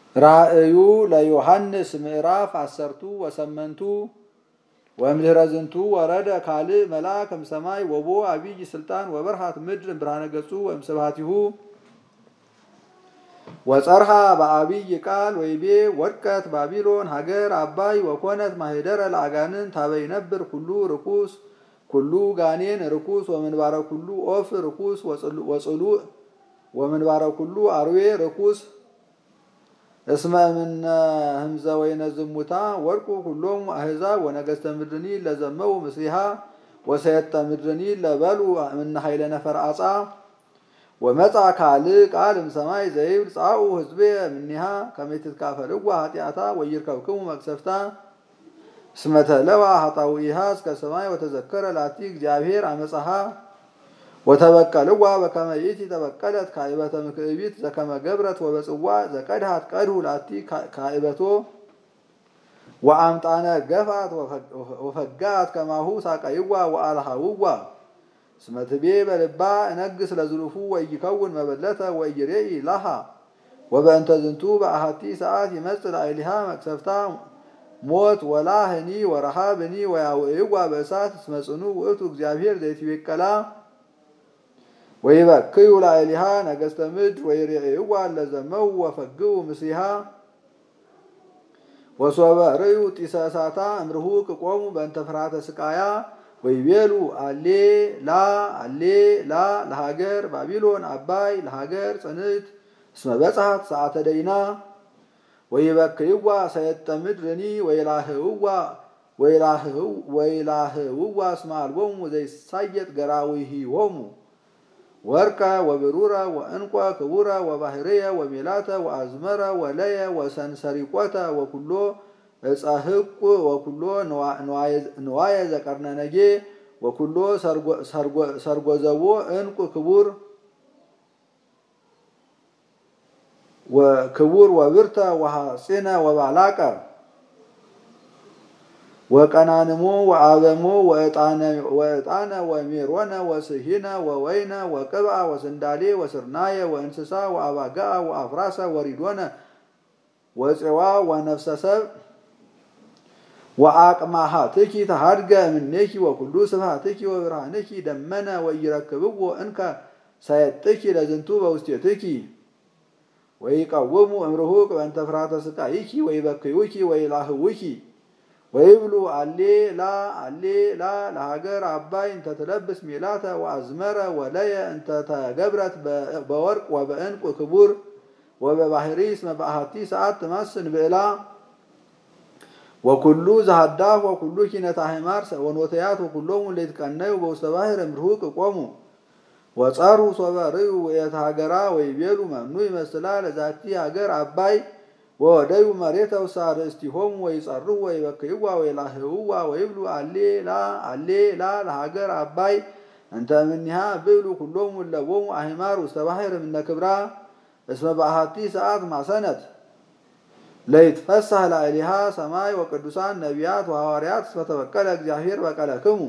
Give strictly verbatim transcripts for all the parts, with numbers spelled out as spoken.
ራእዩ ለዮሐንስ ምዕራፍ አሰርቱ ወሰመንቱ ወምድረ ዝንቱ ወረደ ካልእ መልአክ እምሰማይ ወቦ አብይ ስልጣን ወበርሃት ምድር ብርሃነ ገጹ ወእምስብሐቲሁ ወጸርሃ በአብይ ቃል ወይቤ ወድቀት ባቢሎን ሀገር አባይ ወኮነት ማህደረ ለአጋንን ታበይ ነብር ኩሉ ርኩስ ኩሉ ጋኔን ርኩስ ወምንባረ ኩሉ ኦፍ ርኩስ ወጽሉእ ወምንባረ ኩሉ አርዌ ርኩስ እስመ እምነ ህምዘ ወይነ ዝሙታ ወርቁ ኩሎም አህዛብ ወነገስተ ምድርኒ ለዘመው ምስሊሃ ወሰየጠ ምድርኒ ለበሉ እምነ ኃይለ ነፈር አጻ ወመጻ ካልእ ቃል እምሰማይ ዘይብል ጻኡ ህዝቤ እምኒሃ ከመ ይትካፈልዋ ኃጢአታ ወይርከብክሙ መቅሰፍታ እስመ ተለዋ ኃጣውኢሃ እስከ ሰማይ ወተዘከረ ላቲ እግዚአብሔር አመጻሃ ወተበቀልዋ በከመ ይእቲ ተበቀለት ካይበተ ምክዕቢት ዘከመ ገብረት ወበጽዋ ዘቀድሃት ቀድሁ ላቲ ካይበቶ ወአምጣነ ገፋት ወፈጋት ከማሁ ሳቀይዋ ወአልሃውዋ እስመ ትቤ በልባ እነግስ ለዝሉፉ ወይከውን መበለተ ወይሬኢ ለሃ ወበእንተ ዝንቱ በአሐቲ ሰዓት ይመጽእ ላዕሊሃ መቅሰፍታ ሞት ወላህኒ ወረሃብኒ ወያውዕይዋ በእሳት እስመ ጽኑዕ ውእቱ እግዚአብሔር ዘይትቤቀላ ወይበክዩ ላዕሊሃ ነገስተ ምድር ወይሬእይዋ ለዘመው ወፈግኡ ምስሊሃ ወሶበ ርእዩ ጢሰ እሳታ እምርሁቅ ቆሙ በእንተ ፍርሃተ ስቃያ ወይቤሉ አሌ ላ አሌ ላ ለሀገር ባቢሎን አባይ ለሀገር ጽንዕት እስመ በጽሐት ሰዓተ ደይና ወይበክይዋ ሰየጠ ምድርኒ ወይላህውዋ ወይላህውዋ እስመ አልቦሙ ዘይሳየጥ ገራዊሂሆሙ ወርቀ ወብሩረ ወእንቆ ክቡረ ወባህርየ ወሜላተ ወአዝመረ ወለየ ወሰንሰሪቆተ ወኩሎ እጻህቁ ወኩሎ ንዋየ ዘቀርነነጌ ወኩሎ ሰርጎዘቦ እንቁ ክቡር ወክቡር ወብርተ ወሐጺነ ወባላቀ ወቀናንሞ ወአበሞ ወዕጣነ ወሜሮነ ወስሂነ ወወይነ ወቅብአ ወስንዳሌ ወስርናየ ወእንስሳ ወአባጋአ ወአፍራሰ ወሪዶነ ወፄዋ ወነፍሰ ሰብ ወአቅማሃትኪ ተሃድገ እምኔኪ ወኩሉ ስብሐትኪ ወብርሃንኪ ደመነ ወይረክብዎ እንከ ሳየጥኪ ለዝንቱ በውስቴትኪ ወይቀውሙ እምርሁቅ በእንተ ፍርሃተ ስቃይኪ ወይበክዩኪ ወይላህውኪ ወይብሉ አሌ ላ አሌ ላ ለሀገር አባይ እንተ ትለብስ ሜላተ ወአዝመረ ወለየ እንተ ተገብረት በወርቅ ወበእንቁ ክቡር ወበባህሪ እስመ በአሐቲ ሰዓት ትመስን ብዕላ ወኩሉ ዘሃዳፍ ወኩሉ ኪነተ ሂማር ወኖተያት ወኩሎሙ ለይትቀነዩ በውስተ ባሕር እምርሁቅ ቆሙ ወጸሩ ሶበ ርእዩ ውእየተ ሀገራ ወይቤሉ መኑ ይመስላ ለዛቲ ሀገር አባይ ወወደዩ መሬተ ውስተ አርእስቲሆሙ ወይጸርሁ ወይበክይዋ ወይላህውዋ ወይብሉ አሌ ላ አሌ ላ ለሀገር አባይ እንተ እምኒሃ ብዕሉ ኩሎሙ እለቦሙ አሂማር ውስተ ባሕር እምነ ክብራ እስመ በአሐቲ ሰዓት ማሰነት ለይትፈሳህ ላዕሊሃ ሰማይ ወቅዱሳን ነቢያት ወሐዋርያት እስመ ተበቀለ እግዚአብሔር በቀለክሙ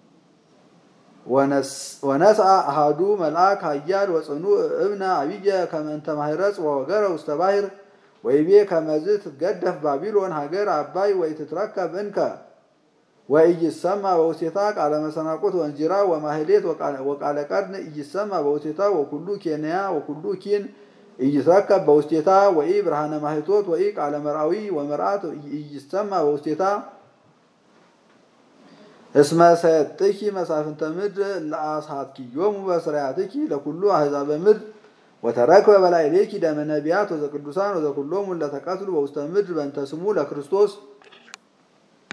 ወነስአ አሐዱ መልአክ ኃያል ወጽኑዕ እብነ አብየ ከመ እንተ ማህረጽ ወወገረ ውስተ ባሕር ወይቤ ከመዝ ትገደፍ ባቢሎን ሀገር አባይ ወይትትረከብ እንከ ወኢይሰማ በውስቴታ ቃለ መሰናቆት ወንዚራ ወማህሌት ወቃለ ቀርን ኢይሰማ በውስቴታ ወኩሉ ኬንያ ወኩሉ ኪን ኢይትረከብ በውስቴታ ወኢ ብርሃነ ማህቶት ወኢ ቃለ መርአዊ ወመርአት ኢይሰማ በውስቴታ እስመ ሰየጥኪ መሳፍንተ ምድር ለአስሐትኪዮሙ በስራያትኪ ለኩሉ አሕዛበ ምድር ወተረክበ በላዕሌኪ ደመ ነቢያት ወዘቅዱሳን ወዘኩሎሙ ለተቀትሉ በውስተ ምድር በእንተ ስሙ ለክርስቶስ